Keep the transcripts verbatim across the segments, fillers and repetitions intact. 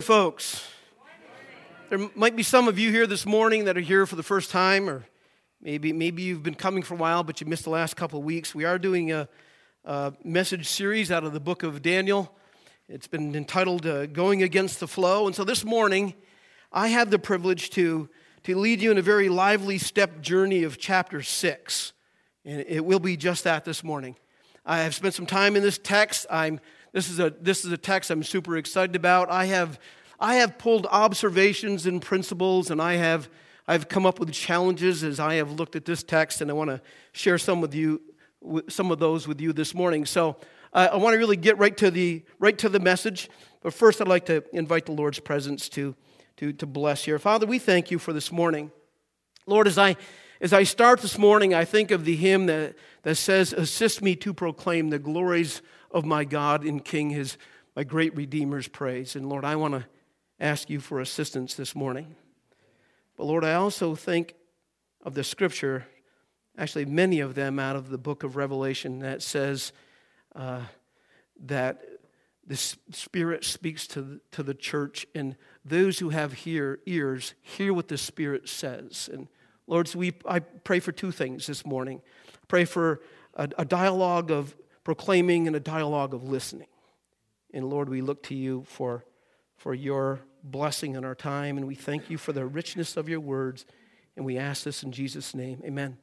folks. There might be some of you here this morning that are here for the first time, or maybe maybe you've been coming for a while, but you missed the last couple of weeks. We are doing a, a message series out of the book of Daniel. It's been entitled uh, Going Against the Flow. And so this morning, I have the privilege to, to lead you in a very lively step journey of chapter six. And it will be just that this morning. I have spent some time in this text. I'm This is a this is a text I'm super excited about. I have I have pulled observations and principles, and I have I've come up with challenges as I have looked at this text, and I want to share some with you some of those with you this morning. So uh, I want to really get right to the right to the message. But first, I'd like to invite the Lord's presence to to to bless here. Father, we thank you for this morning, Lord. As I as I start this morning, I think of the hymn that that says, "Assist me to proclaim the glories of my God and King, his my great Redeemer's praise." And Lord, I want to ask you for assistance this morning. But Lord, I also think of the scripture, actually many of them out of the book of Revelation, that says uh, that the Spirit speaks to, to the church, and those who have hear, ears hear what the Spirit says. And Lord, so we I pray for two things this morning. I pray for a, a dialogue of proclaiming and a dialogue of listening. And Lord, we look to you for, for your blessing in our time, and we thank you for the richness of your words, and we ask this in Jesus' name. Amen.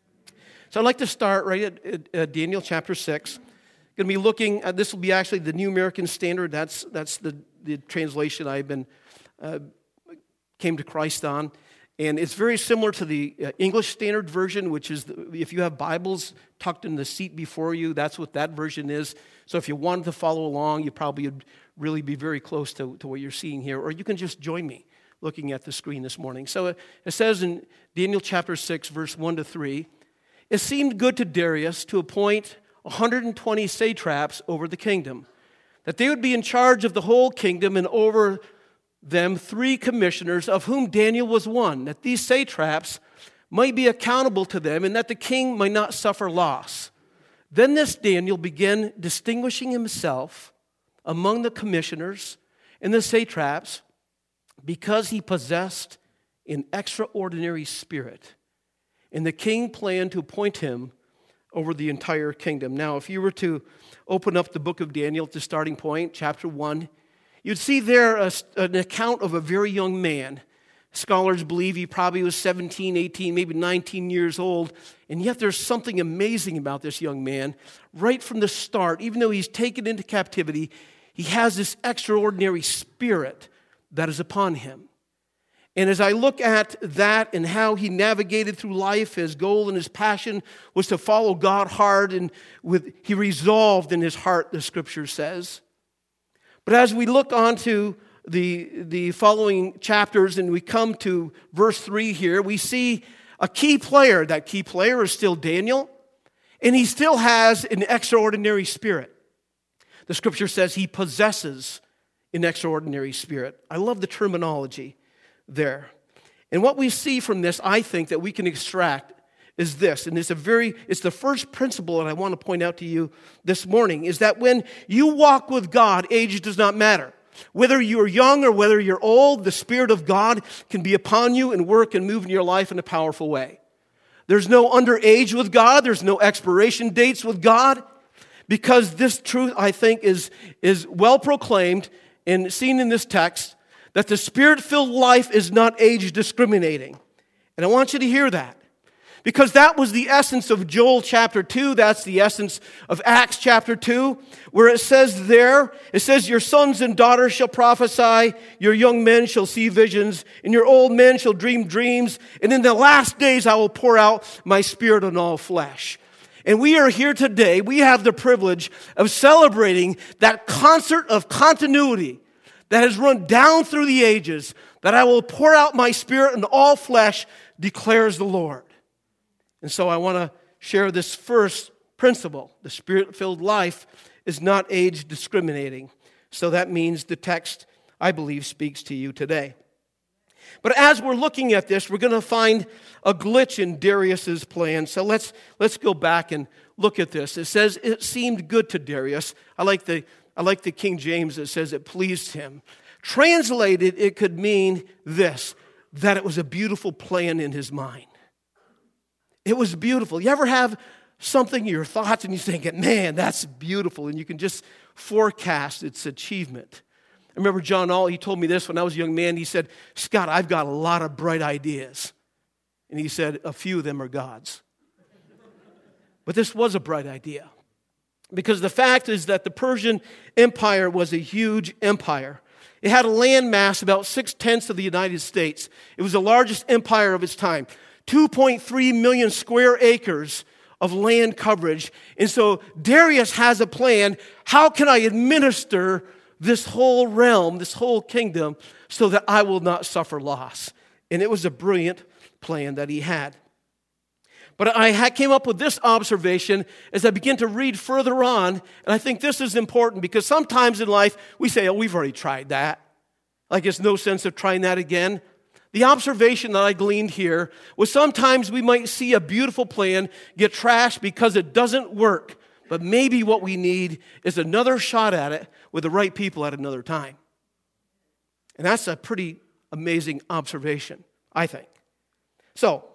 So I'd like to start right at, at, at Daniel chapter six. Going to be looking at, this will be actually the New American Standard. That's that's the, the translation I've been uh, came to Christ on. And it's very similar to the uh, English Standard Version, which is, the, if you have Bibles tucked in the seat before you, that's what that version is. So if you wanted to follow along, you probably would really be very close to, to what you're seeing here. Or you can just join me looking at the screen this morning. So it, it says in Daniel chapter six, verse one to three, "It seemed good to Darius to appoint one hundred twenty satraps over the kingdom, that they would be in charge of the whole kingdom, and over them three commissioners, of whom Daniel was one, that these satraps might be accountable to them, and that the king might not suffer loss. Then this Daniel began distinguishing himself among the commissioners and the satraps, because he possessed an extraordinary spirit. And the king planned to appoint him over the entire kingdom." Now, if you were to open up the book of Daniel at the starting point, chapter one, you'd see there a, an account of a very young man. Scholars believe he probably was seventeen, eighteen, maybe nineteen years old. And yet there's something amazing about this young man. Right from the start, even though he's taken into captivity, he has this extraordinary spirit that is upon him. And as I look at that and how he navigated through life, his goal and his passion was to follow God hard, and with he resolved in his heart, the scripture says. But as we look on to the, the following chapters and we come to verse three here, we see a key player. That key player is still Daniel, and he still has an extraordinary spirit. The scripture says he possesses an extraordinary spirit. I love the terminology there. And what we see from this, I think, that we can extract is this, and it's a very, it's the first principle that I want to point out to you this morning, is that when you walk with God, age does not matter. Whether you're young or whether you're old, the Spirit of God can be upon you and work and move in your life in a powerful way. There's no underage with God. There's no expiration dates with God, because this truth, I think, is, is well proclaimed and seen in this text, that the Spirit-filled life is not age discriminating. And I want you to hear that. Because that was the essence of Joel chapter two. That's the essence of Acts chapter two, where it says there, it says, "Your sons and daughters shall prophesy, your young men shall see visions, and your old men shall dream dreams, and in the last days I will pour out my Spirit on all flesh." And we are here today, we have the privilege of celebrating that concert of continuity that has run down through the ages, that I will pour out my Spirit on all flesh, declares the Lord. And so I want to share this first principle. The Spirit-filled life is not age discriminating. So that means the text, I believe, speaks to you today. But as we're looking at this, we're going to find a glitch in Darius's plan. So let's let's go back and look at this. It says, "It seemed good to Darius." I like the I like the King James that says it pleased him. Translated, it could mean this, that it was a beautiful plan in his mind. It was beautiful. You ever have something in your thoughts and you think, man, that's beautiful, and you can just forecast its achievement? I remember John All, he told me this when I was a young man. He said, Scott, I've got a lot of bright ideas. And he said, a few of them are God's. But this was a bright idea. Because the fact is that the Persian Empire was a huge empire. It had a land mass about six-tenths of the United States. It was the largest empire of its time. two point three million square acres of land coverage. And so Darius has a plan. How can I administer this whole realm, this whole kingdom, so that I will not suffer loss? And it was a brilliant plan that he had. But I came up with this observation as I begin to read further on, and I think this is important because sometimes in life we say, oh, we've already tried that. Like there's no sense of trying that again. The observation that I gleaned here was sometimes we might see a beautiful plan get trashed because it doesn't work, but maybe what we need is another shot at it with the right people at another time. And that's a pretty amazing observation, I think. So,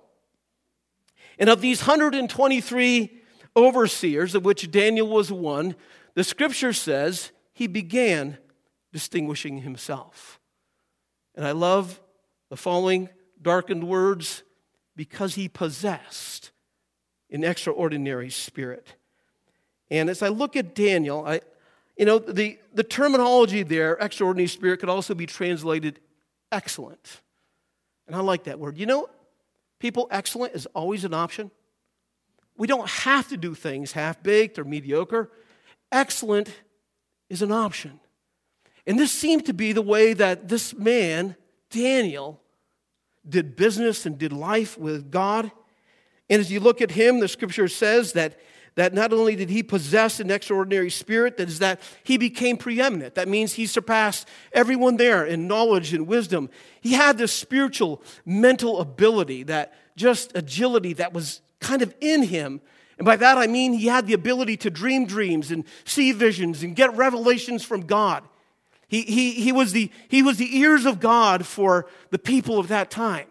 and of these one hundred twenty-three overseers, of which Daniel was one, the scripture says he began distinguishing himself. And I love the following darkened words, because he possessed an extraordinary spirit. And as I look at Daniel, I, you know, the, the terminology there, extraordinary spirit, could also be translated excellent. And I like that word. You know, people, excellent is always an option. We don't have to do things half-baked or mediocre. Excellent is an option. And this seemed to be the way that this man, Daniel, did business and did life with God. And as you look at him, the scripture says that, that not only did he possess an extraordinary spirit, that is that he became preeminent. That means he surpassed everyone there in knowledge and wisdom. He had this spiritual, mental ability, that just agility that was kind of in him. And by that I mean he had the ability to dream dreams and see visions and get revelations from God. He, he, he, was the, he was the ears of God for the people of that time.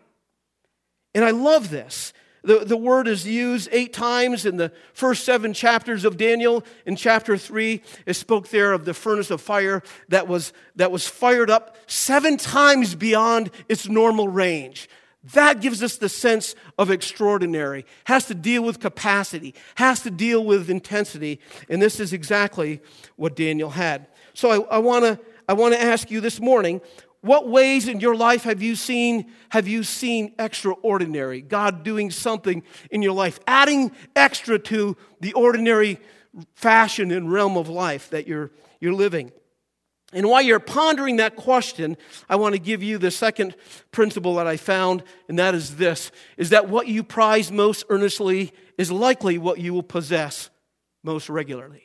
And I love this. The, the word is used eight times in the first seven chapters of Daniel. In chapter three, it spoke there of the furnace of fire that was, that was fired up seven times beyond its normal range. That gives us the sense of extraordinary. Has to deal with capacity. Has to deal with intensity. And this is exactly what Daniel had. So I, I want to I want to ask you this morning, what ways in your life have you seen have you seen extraordinary? God doing something in your life, adding extra to the ordinary fashion and realm of life that you're you're living. And while you're pondering that question, I want to give you the second principle that I found, and that is this, is that what you prize most earnestly is likely what you will possess most regularly.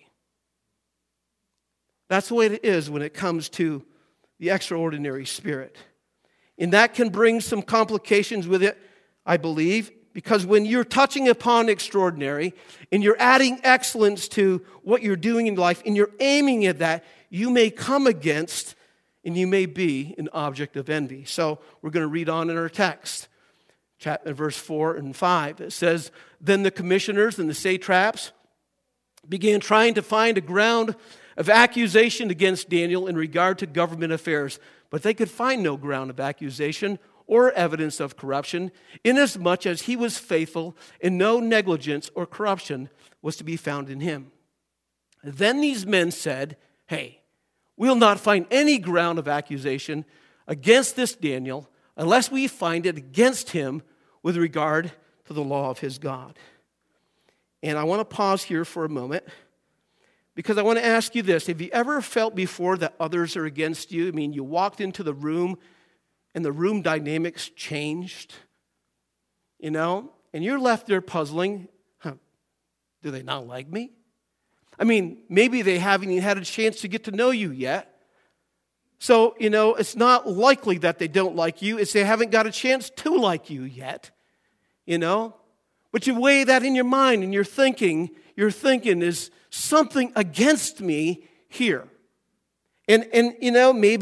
That's the way it is when it comes to the extraordinary spirit. And that can bring some complications with it, I believe, because when you're touching upon extraordinary and you're adding excellence to what you're doing in life and you're aiming at that, you may come against and you may be an object of envy. So we're going to read on in our text, chapter, verse four and five. It says, then the commissioners and the satraps began trying to find a ground of accusation against Daniel in regard to government affairs, but they could find no ground of accusation or evidence of corruption, inasmuch as he was faithful and no negligence or corruption was to be found in him. Then these men said, hey, we'll not find any ground of accusation against this Daniel unless we find it against him with regard to the law of his God. And I want to pause here for a moment, because I want to ask you this. Have you ever felt before that others are against you? I mean, you walked into the room and the room dynamics changed, you know, and you're left there puzzling, huh, do they not like me? I mean, maybe they haven't even had a chance to get to know you yet. So, you know, it's not likely that they don't like you. It's they haven't got a chance to like you yet, you know. But you weigh that in your mind and you're thinking, you're thinking, is something against me here? And, and you know, maybe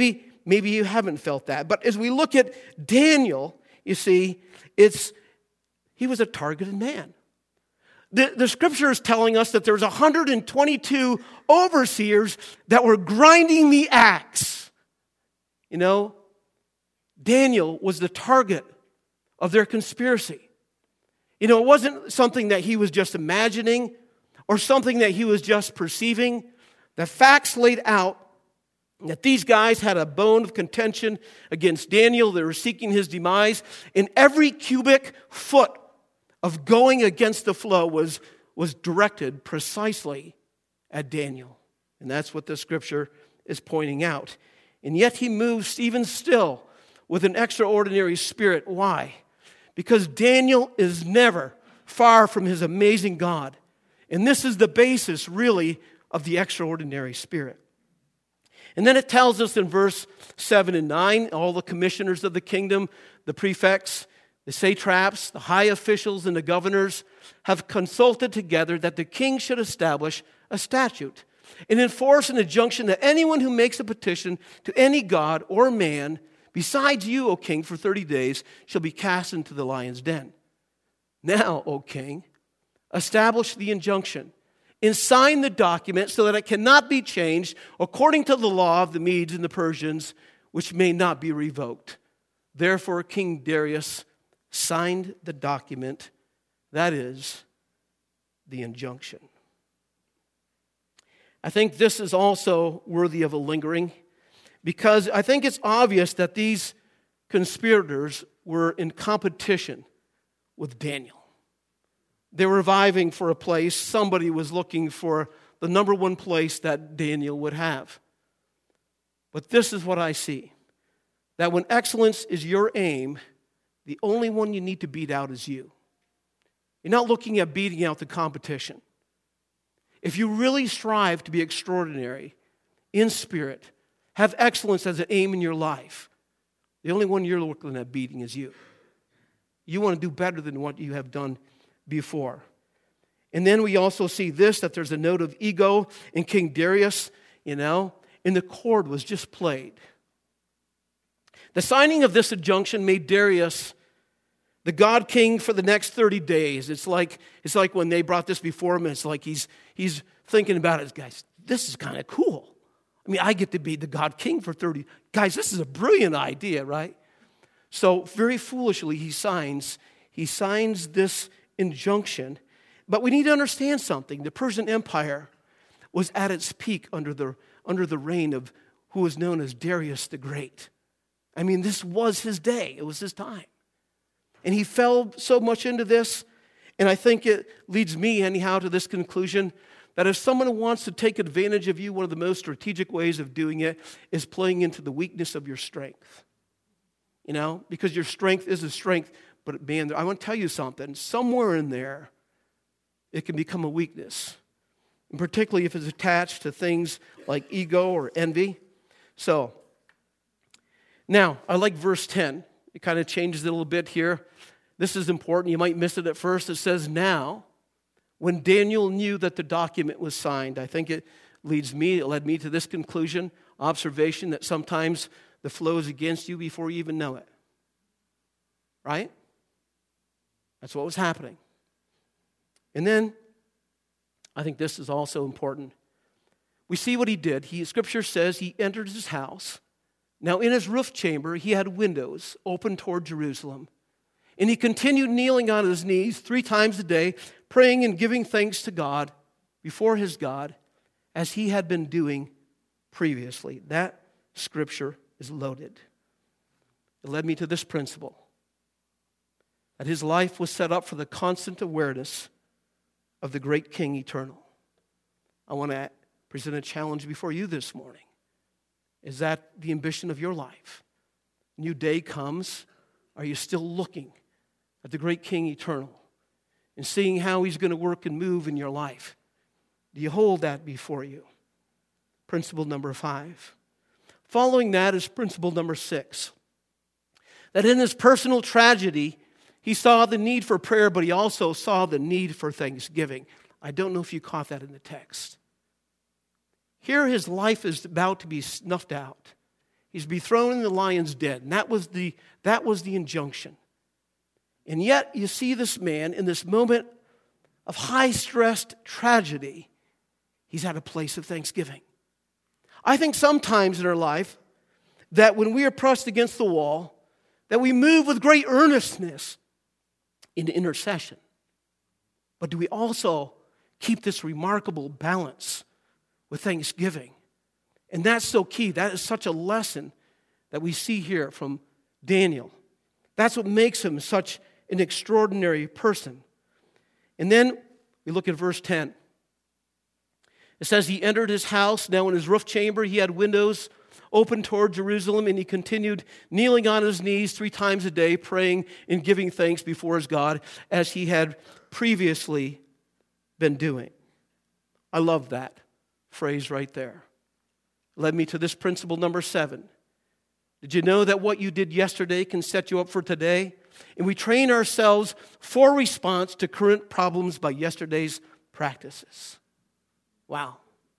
maybe you haven't felt that. But as we look at Daniel, you see, it's he was a targeted man. The, the scripture is telling us that there's one hundred twenty-two overseers that were grinding the axe. You know, Daniel was the target of their conspiracy. You know, it wasn't something that he was just imagining or something that he was just perceiving. The facts laid out that these guys had a bone of contention against Daniel. They were seeking his demise. And every cubic foot of going against the flow was, was directed precisely at Daniel. And that's what the scripture is pointing out. And yet he moves even still with an extraordinary spirit. Why? Because Daniel is never far from his amazing God. And this is the basis, really, of the extraordinary spirit. And then it tells us in verse seven and nine, all the commissioners of the kingdom, the prefects, the satraps, the high officials, and the governors have consulted together that the king should establish a statute and enforce an injunction that anyone who makes a petition to any god or man besides you, O king, for thirty days shall be cast into the lion's den. Now, O king, establish the injunction and sign the document so that it cannot be changed according to the law of the Medes and the Persians, which may not be revoked. Therefore, King Darius signed the document, that is, the injunction. I think this is also worthy of a lingering, because I think it's obvious that these conspirators were in competition with Daniel. They were vying for a place. Somebody was looking for the number one place that Daniel would have. But this is what I see, that when excellence is your aim, the only one you need to beat out is you. You're not looking at beating out the competition. If you really strive to be extraordinary in spirit, have excellence as an aim in your life, the only one you're looking at beating is you. You want to do better than what you have done before. And then we also see this, that there's a note of ego in King Darius, you know, and the chord was just played. The signing of this injunction made Darius the God king for the next thirty days. It's like, it's like when they brought this before him, it's like he's, he's thinking about it. Guys, this is kind of cool. I mean, I get to be the God king for thirty. Guys, this is a brilliant idea, right? So very foolishly, he signs, he signs this injunction. But we need to understand something. The Persian Empire was at its peak under the, under the reign of who was known as Darius the Great. I mean, this was his day. It was his time. And he fell so much into this, and I think it leads me anyhow to this conclusion, that if someone wants to take advantage of you, one of the most strategic ways of doing it is playing into the weakness of your strength. You know, because your strength is a strength, but man, I want to tell you something. Somewhere in there, it can become a weakness, and particularly if it's attached to things like ego or envy. So, now, I like verse ten. It kind of changes it a little bit here. This is important. You might miss it at first. It says, now, when Daniel knew that the document was signed, I think it leads me, it led me to this conclusion, observation, that sometimes the flow is against you before you even know it. Right? That's what was happening. And then, I think this is also important. We see what he did. He, Scripture says he entered his house. Now, in his roof chamber, he had windows open toward Jerusalem. And he continued kneeling on his knees three times a day, praying and giving thanks to God, before his God, as he had been doing previously. That scripture is loaded. It led me to this principle, that his life was set up for the constant awareness of the great King eternal. I want to present a challenge before you this morning. Is that the ambition of your life? New day comes. Are you still looking at the great King eternal and seeing how he's going to work and move in your life? Do you hold that before you? Principle number five. Following that is principle number six. That in his personal tragedy, he saw the need for prayer, but he also saw the need for thanksgiving. I don't know if you caught that in the text. Here his life is about to be snuffed out. He's to be thrown in the lion's den. And that was the, that was the injunction. And yet you see this man in this moment of high-stressed tragedy. He's at a place of thanksgiving. I think sometimes in our life that when we are pressed against the wall, that we move with great earnestness into intercession. But do we also keep this remarkable balance with thanksgiving? And that's so key. That is such a lesson that we see here from Daniel. That's what makes him such an extraordinary person. And then we look at verse ten. It says, he entered his house. Now in his roof chamber he had windows open toward Jerusalem, and he continued kneeling on his knees three times a day, praying and giving thanks before his God, as he had previously been doing. I love that phrase right there. Led me to this principle number seven. Did you know that what you did yesterday can set you up for today? And we train ourselves for response to current problems by yesterday's practices. Wow.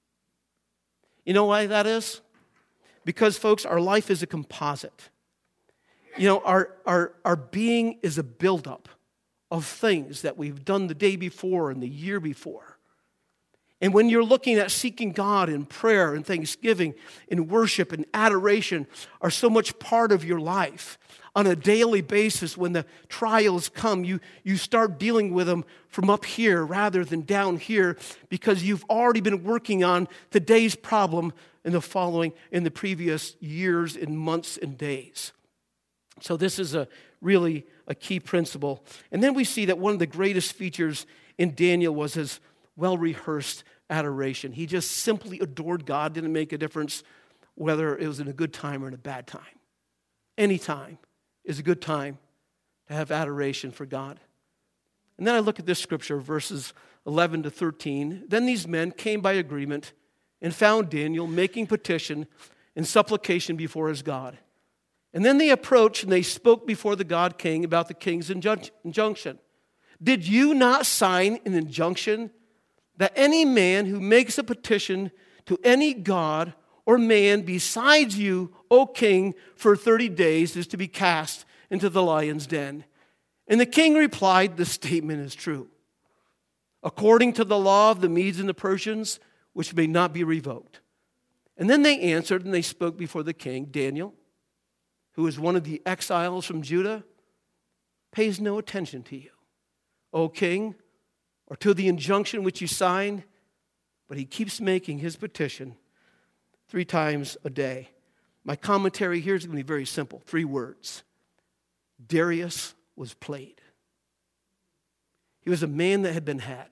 You know why that is? Because, folks, our life is a composite. You know, our, our, our being is a buildup of things that we've done the day before and the year before. And when you're looking at seeking God in prayer and thanksgiving and worship and adoration are so much part of your life, on a daily basis, when the trials come, you, you start dealing with them from up here rather than down here, because you've already been working on today's problem in the following, in the previous years and months and days. So this is a really a key principle. And then we see that one of the greatest features in Daniel was his well-rehearsed adoration. He just simply adored God. Didn't make a difference whether it was in a good time or in a bad time. Any time is a good time to have adoration for God. And then I look at this scripture, verses eleven to thirteen. Then these men came by agreement and found Daniel making petition and supplication before his God. And then they approached and they spoke before the God King about the king's injunction. Did you not sign an injunction that any man who makes a petition to any god or man besides you, O king, for thirty days is to be cast into the lion's den? And the king replied, the statement is true, according to the law of the Medes and the Persians, which may not be revoked. And then they answered and they spoke before the king. Daniel, who is one of the exiles from Judah, pays no attention to you, O king, or to the injunction which you signed, but he keeps making his petition three times a day. My commentary here is going to be very simple. Three words. Darius was played. He was a man that had been had.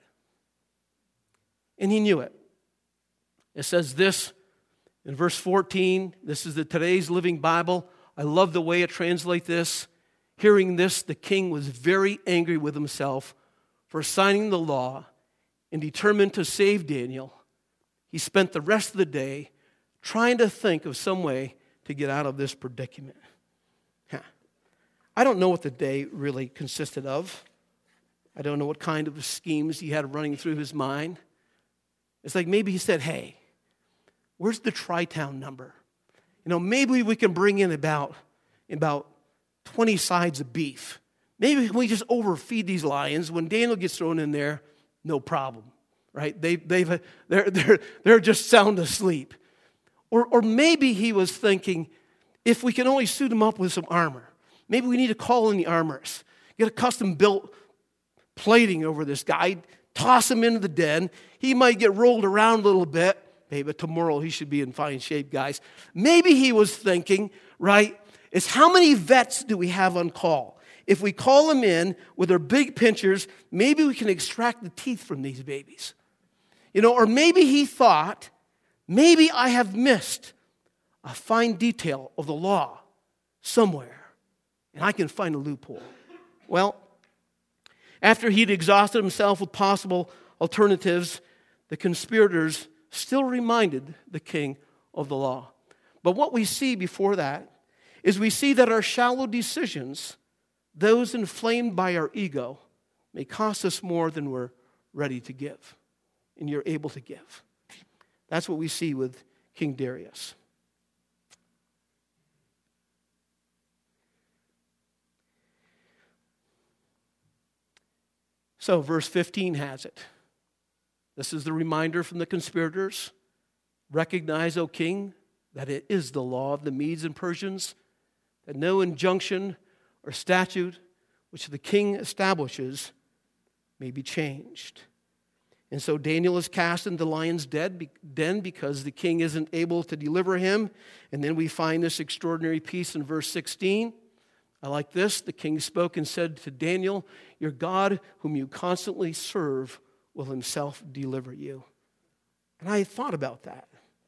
And he knew it. It says this in verse fourteen. This is the Today's Living Bible. I love the way it translates this. Hearing this, the king was very angry with himself for signing the law and determined to save Daniel. He spent the rest of the day trying to think of some way to get out of this predicament. Huh. I don't know what the day really consisted of. I don't know what kind of schemes he had running through his mind. It's like maybe he said, hey, where's the Tri-Town number? You know, maybe we can bring in about, about twenty sides of beef. Maybe we just overfeed these lions. When Daniel gets thrown in there, no problem, right? They, they've, they're, they're, they're just sound asleep. Or, or maybe he was thinking, if we can only suit him up with some armor, maybe we need to call in the armorers, get a custom-built plating over this guy, toss him into the den. He might get rolled around a little bit. Hey, but tomorrow he should be in fine shape, guys. Maybe he was thinking, right, is how many vets do we have on call? If we call them in with our big pinchers, maybe we can extract the teeth from these babies. You know, or maybe he thought, maybe I have missed a fine detail of the law somewhere, and I can find a loophole. Well, after he'd exhausted himself with possible alternatives, the conspirators still reminded the king of the law. But what we see before that is we see that our shallow decisions, those inflamed by our ego, may cost us more than we're ready to give and you're able to give. That's what we see with King Darius. So verse fifteen has it. This is the reminder from the conspirators. Recognize, O king, that it is the law of the Medes and Persians, that no injunction or statute which the king establishes may be changed. And so Daniel is cast into the lion's den because the king isn't able to deliver him. And then we find this extraordinary piece in verse sixteen. I like this. The king spoke and said to Daniel, your God, whom you constantly serve, will himself deliver you. And I thought about that.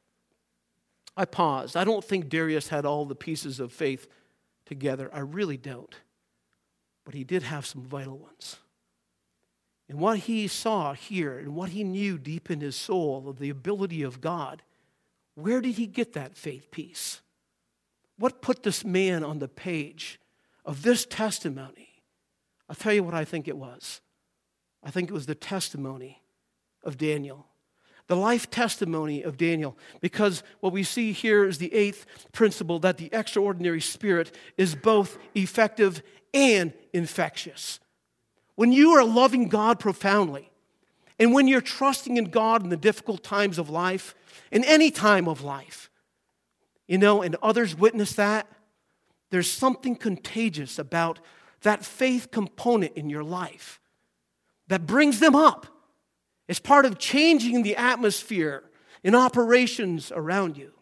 I paused. I don't think Darius had all the pieces of faith together. I really don't. But he did have some vital ones. And what he saw here and what he knew deep in his soul of the ability of God, where did he get that faith piece? What put this man on the page of this testimony? I'll tell you what I think it was. I think it was the testimony of Daniel. The life testimony of Daniel. Because what we see here is the eighth principle, that the extraordinary spirit is both effective and infectious. When you are loving God profoundly, and when you're trusting in God in the difficult times of life, in any time of life, you know, and others witness that, there's something contagious about that faith component in your life that brings them up. It's part of changing the atmosphere in operations around you.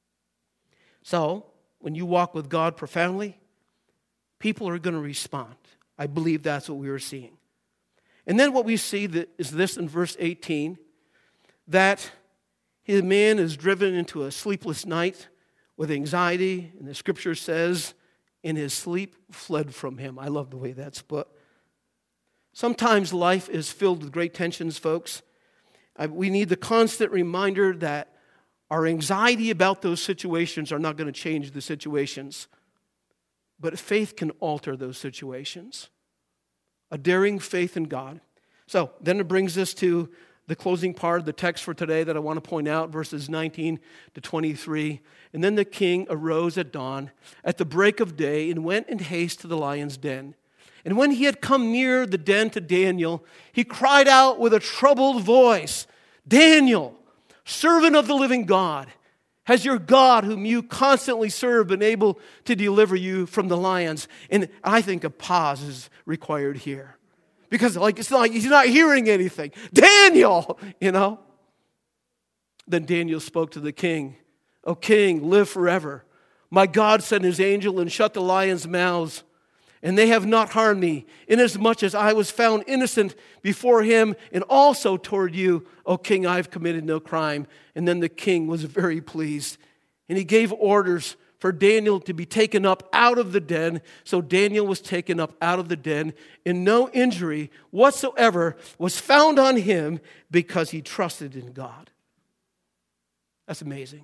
So, when you walk with God profoundly, people are going to respond. I believe that's what we were seeing. And then what we see that is this in verse eighteen, that the man is driven into a sleepless night with anxiety, and the scripture says, in his sleep fled from him. I love the way that's put. Sometimes life is filled with great tensions, folks. We need the constant reminder that our anxiety about those situations are not going to change the situations. But faith can alter those situations. A daring faith in God. So then it brings us to the closing part of the text for today that I want to point out, verses nineteen to twenty-three. And then the king arose at dawn, at the break of day, and went in haste to the lion's den. And when he had come near the den to Daniel, he cried out with a troubled voice, Daniel, servant of the living God, has your God, whom you constantly serve, been able to deliver you from the lions? And I think a pause is required here. Because like it's not like he's not hearing anything. Daniel, you know. Then Daniel spoke to the king. O king, live forever. My God sent his angel and shut the lions' mouths, and they have not harmed me, inasmuch as I was found innocent before him, and also toward you, O king, I have committed no crime. And then the king was very pleased, and he gave orders for Daniel to be taken up out of the den. So Daniel was taken up out of the den, and no injury whatsoever was found on him because he trusted in God. That's amazing.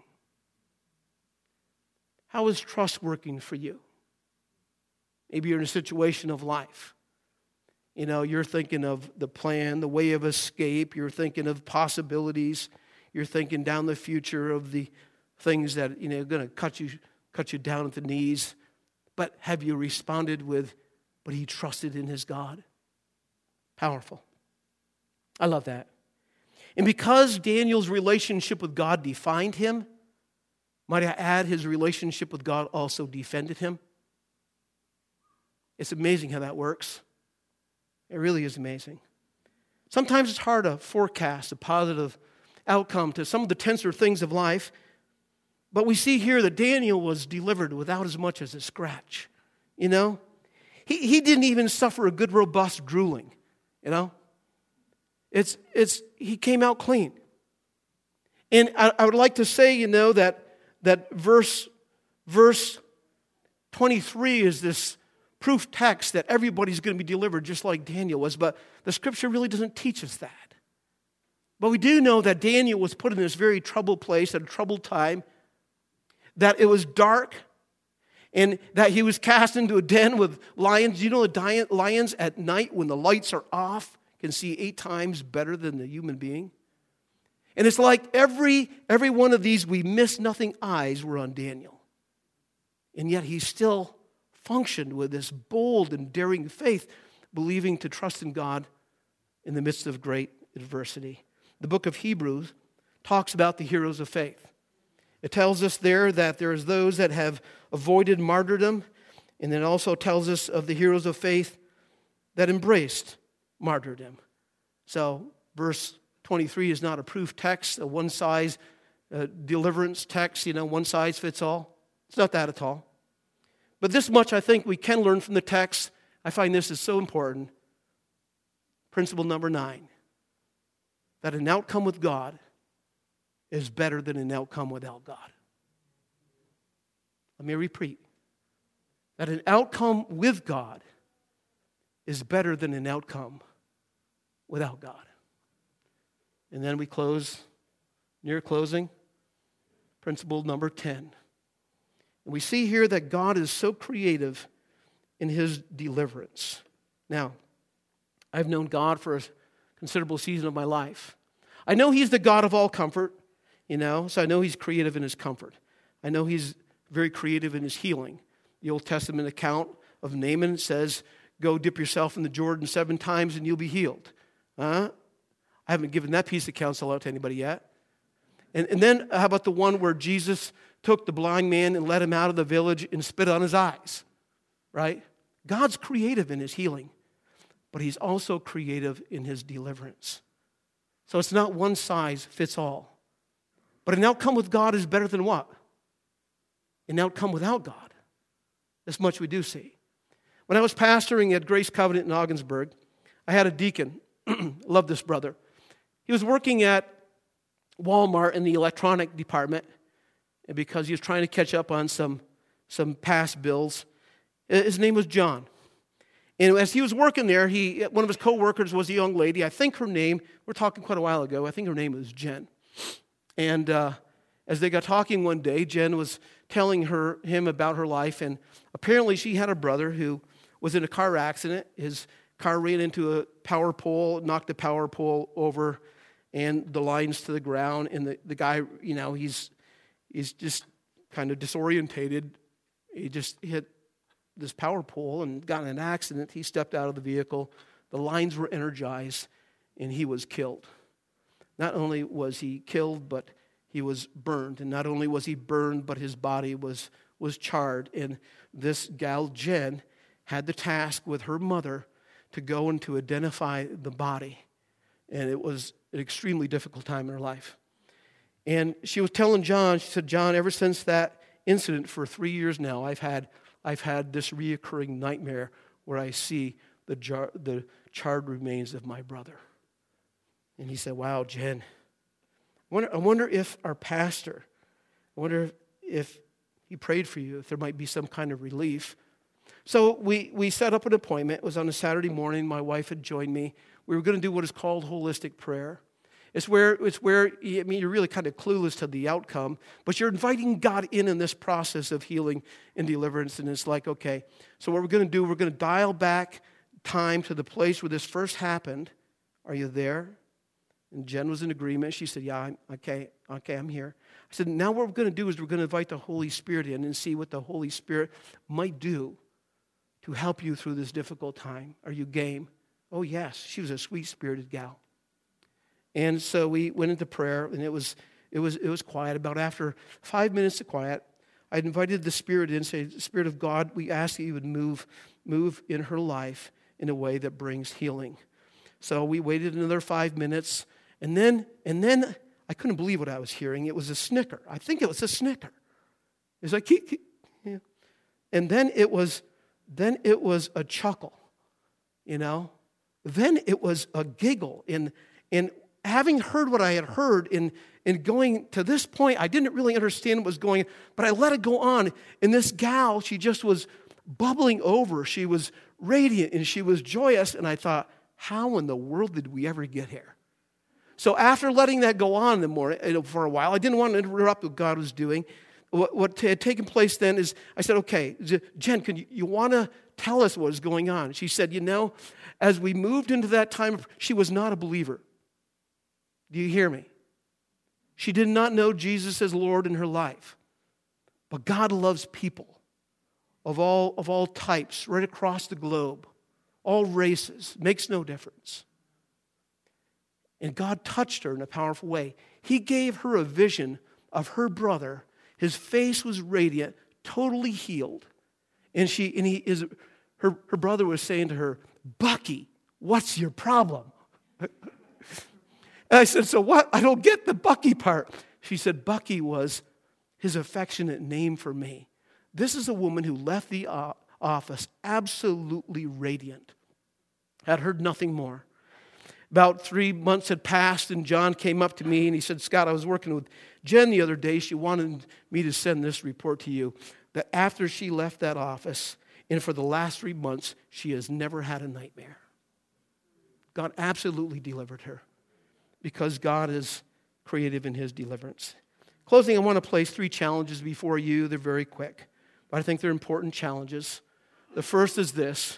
How is trust working for you? Maybe you're in a situation of life. You know, you're thinking of the plan, the way of escape. You're thinking of possibilities. You're thinking down the future of the things that, you know, are going to cut you, cut you down at the knees. But have you responded with, but he trusted in his God? Powerful. I love that. And because Daniel's relationship with God defined him, might I add, his relationship with God also defended him? It's amazing how that works. It really is amazing. Sometimes it's hard to forecast a positive outcome to some of the tenser things of life. But we see here that Daniel was delivered without as much as a scratch. You know? He, he didn't even suffer a good, robust drooling. You know? It's, it's, he came out clean. And I, I would like to say, you know, that, that verse, verse twenty-three is this proof text that everybody's going to be delivered just like Daniel was, but the scripture really doesn't teach us that. But we do know that Daniel was put in this very troubled place at a troubled time, that it was dark, and that he was cast into a den with lions. You know the lions at night when the lights are off can see eight times better than the human being? And it's like every, every one of these we miss nothing eyes were on Daniel. And yet he still functioned with this bold and daring faith, believing to trust in God in the midst of great adversity. The book of Hebrews talks about the heroes of faith. It tells us there that there's those that have avoided martyrdom, and it also tells us of the heroes of faith that embraced martyrdom. So verse twenty-three is not a proof text, a one-size uh, deliverance text, you know, one size fits all. It's not that at all. But this much I think we can learn from the text. I find this is so important. Principle number nine, that an outcome with God is better than an outcome without God. Let me repeat. That an outcome with God is better than an outcome without God. And then we close, near closing, principle number ten. And we see here that God is so creative in his deliverance. Now, I've known God for a considerable season of my life. I know he's the God of all comfort, you know, so I know he's creative in his comfort. I know he's very creative in his healing. The Old Testament account of Naaman says, go dip yourself in the Jordan seven times and you'll be healed. Huh? I haven't given that piece of counsel out to anybody yet. And, and then how about the one where Jesus took the blind man and led him out of the village and spit on his eyes, right? God's creative in his healing, but he's also creative in his deliverance. So it's not one size fits all. But an outcome with God is better than what? An outcome without God. This much we do see. When I was pastoring at Grace Covenant in Ogdensburg, I had a deacon. Love this brother. He was working at Walmart in the electronic department because he was trying to catch up on some, some past bills. His name was John. And as he was working there, he one of his co-workers was a young lady. I think her name, we're talking quite a while ago, I think her name was Jen. And uh, as they got talking one day, Jen was telling her him about her life, and apparently she had a brother who was in a car accident. His car ran into a power pole, knocked the power pole over, and the lines to the ground, and the, the guy, you know, he's he's just kind of disorientated. He just hit this power pole and got in an accident. He stepped out of the vehicle. The lines were energized, and he was killed. Not only was he killed, but he was burned. And not only was he burned, but his body was, was charred. And this gal, Jen, had the task with her mother to go and to identify the body. And it was an extremely difficult time in her life. And she was telling John, she said, John, ever since that incident for three years now, I've had I've had this reoccurring nightmare where I see the, jar, the charred remains of my brother. And he said, wow, Jen, I wonder, I wonder if our pastor, I wonder if he prayed for you, if there might be some kind of relief. So we, we set up an appointment. It was on a Saturday morning. My wife had joined me. We were going to do what is called holistic prayer. It's where, it's where I mean, you're really kind of clueless to the outcome, but you're inviting God in in this process of healing and deliverance. And it's like, okay, so what we're going to do, we're going to dial back time to the place where this first happened. Are you there? And Jen was in agreement. She said, yeah, I'm, okay, okay, I'm here. I said, now what we're going to do is we're going to invite the Holy Spirit in and see what the Holy Spirit might do to help you through this difficult time. Are you game? Oh, yes. She was a sweet-spirited gal. And so we went into prayer, and it was it was it was quiet. About after five minutes of quiet, I invited the Spirit in, say, Spirit of God, we ask that you would move move in her life in a way that brings healing. So we waited another five minutes, and then and then I couldn't believe what I was hearing. It was a snicker. I think it was a snicker. It was like, keep, keep. Yeah. And then it was then it was a chuckle, you know. Then it was a giggle, and and. Having heard what I had heard in, in going to this point, I didn't really understand what was going on, but I let it go on. And this gal, she just was bubbling over. She was radiant and she was joyous. And I thought, how in the world did we ever get here? So after letting that go on in the morning, for a while, I didn't want to interrupt what God was doing. What, what had taken place then is, I said, okay, Jen, can you, you want to tell us what is going on? She said, you know, as we moved into that time, she was not a believer. Do you hear me? She did not know Jesus as Lord in her life. But God loves people of all, of all types, right across the globe, all races, makes no difference. And God touched her in a powerful way. He gave her a vision of her brother. His face was radiant, totally healed. And she and he is her, her brother was saying to her, Bucky, what's your problem? And I said, so what? I don't get the Bucky part. She said, Bucky was his affectionate name for me. This is a woman who left the uh, office absolutely radiant. Had heard nothing more. About three months had passed, and John came up to me, and he said, Scott, I was working with Jen the other day. She wanted me to send this report to you, that after she left that office, and for the last three months, she has never had a nightmare. God absolutely delivered her, because God is creative in his deliverance. Closing, I want to place three challenges before you. They're very quick, but I think they're important challenges. The first is this.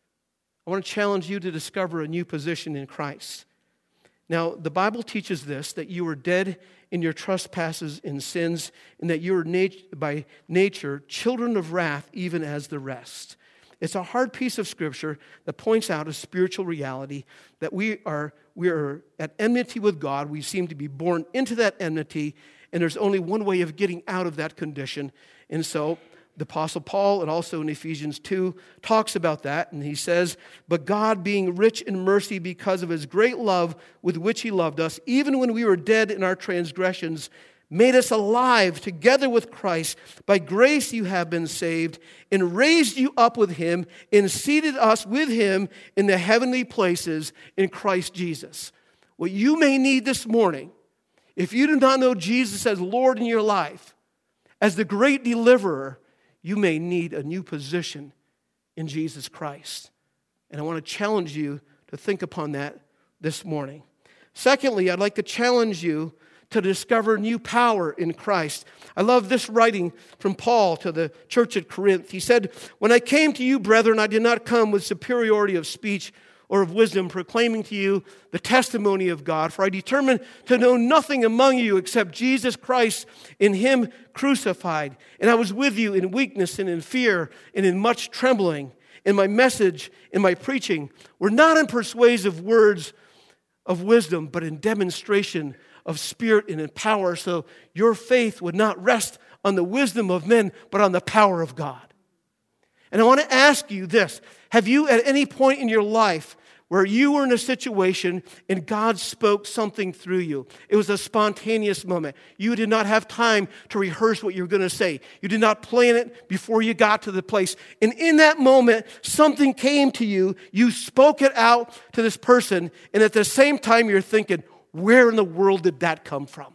I want to challenge you to discover a new position in Christ. Now, the Bible teaches this, that you were dead in your trespasses and sins, and that you are nat- by nature children of wrath, even as the rest. It's a hard piece of Scripture that points out a spiritual reality that we are, we are at enmity with God. We seem to be born into that enmity, and there's only one way of getting out of that condition. And so the Apostle Paul, and also in Ephesians two, talks about that, and he says, but God, being rich in mercy because of his great love with which he loved us, even when we were dead in our transgressions, made us alive together with Christ. By grace you have been saved, and raised you up with him, and seated us with him in the heavenly places in Christ Jesus. What you may need this morning, if you do not know Jesus as Lord in your life, as the great deliverer, you may need a new position in Jesus Christ. And I want to challenge you to think upon that this morning. Secondly, I'd like to challenge you to discover new power in Christ. I love this writing from Paul to the church at Corinth. He said, when I came to you, brethren, I did not come with superiority of speech or of wisdom, proclaiming to you the testimony of God. For I determined to know nothing among you except Jesus Christ and him crucified. And I was with you in weakness and in fear and in much trembling. And my message and my preaching were not in persuasive words of wisdom, but in demonstration of spirit and in power, so your faith would not rest on the wisdom of men, but on the power of God. And I want to ask you this. Have you at any point in your life where you were in a situation and God spoke something through you? It was a spontaneous moment. You did not have time to rehearse what you were going to say. You did not plan it before you got to the place. And in that moment, something came to you. You spoke it out to this person. And at the same time, you're thinking, where in the world did that come from?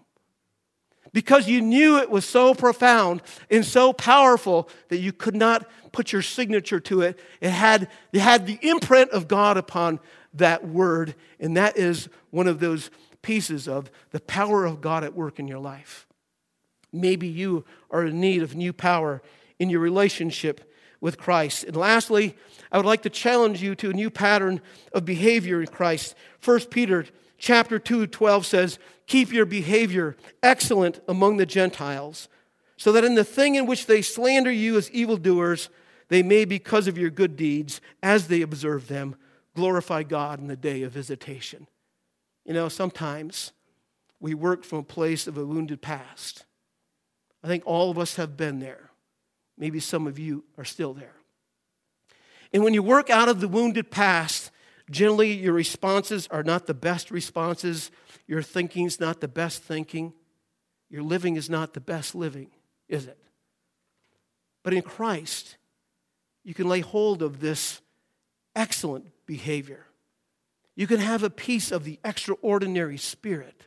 Because you knew it was so profound and so powerful that you could not put your signature to it. It had, it had the imprint of God upon that word, and that is one of those pieces of the power of God at work in your life. Maybe you are in need of new power in your relationship with Christ. And lastly, I would like to challenge you to a new pattern of behavior in Christ. First Peter chapter two, twelve says, keep your behavior excellent among the Gentiles, so that in the thing in which they slander you as evildoers, they may, because of your good deeds, as they observe them, glorify God in the day of visitation. You know, sometimes we work from a place of a wounded past. I think all of us have been there. Maybe some of you are still there. And when you work out of the wounded past, generally your responses are not the best responses. Your thinking's not the best thinking. Your living is not the best living, is it? But in Christ, you can lay hold of this excellent behavior. You can have a piece of the extraordinary spirit,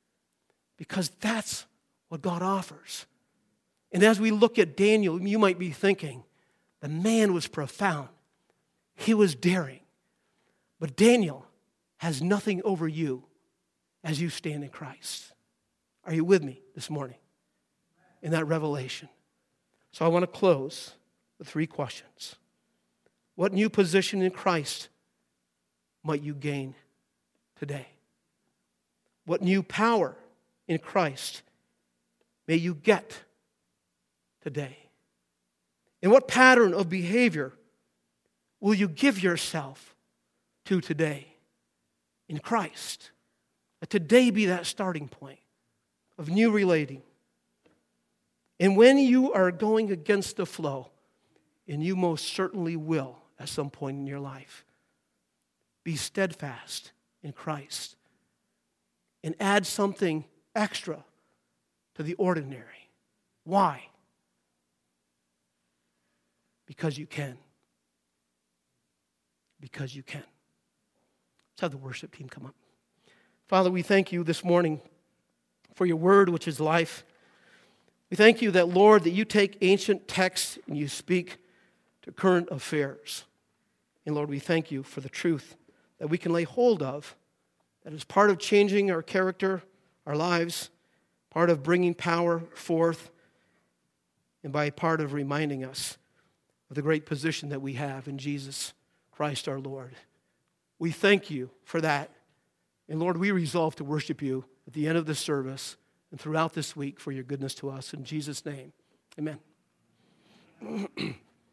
because that's what God offers. And as we look at Daniel, you might be thinking, the man was profound. He was daring. But Daniel has nothing over you as you stand in Christ. Are you with me this morning in that revelation? So I want to close with three questions. What new position in Christ might you gain today? What new power in Christ may you get today? And what pattern of behavior will you give yourself to today in Christ? Let today be that starting point of new relating. And when you are going against the flow, and you most certainly will at some point in your life, be steadfast in Christ and add something extra to the ordinary. Why? Because you can. Because you can. Let's have the worship team come up. Father, we thank you this morning for your word, which is life. We thank you that, Lord, that you take ancient texts and you speak to current affairs. And Lord, we thank you for the truth that we can lay hold of, that is part of changing our character, our lives, part of bringing power forth, and by part of reminding us of the great position that we have in Jesus Christ our Lord. We thank you for that. And Lord, we resolve to worship you at the end of this service and throughout this week for your goodness to us. In Jesus' name, amen.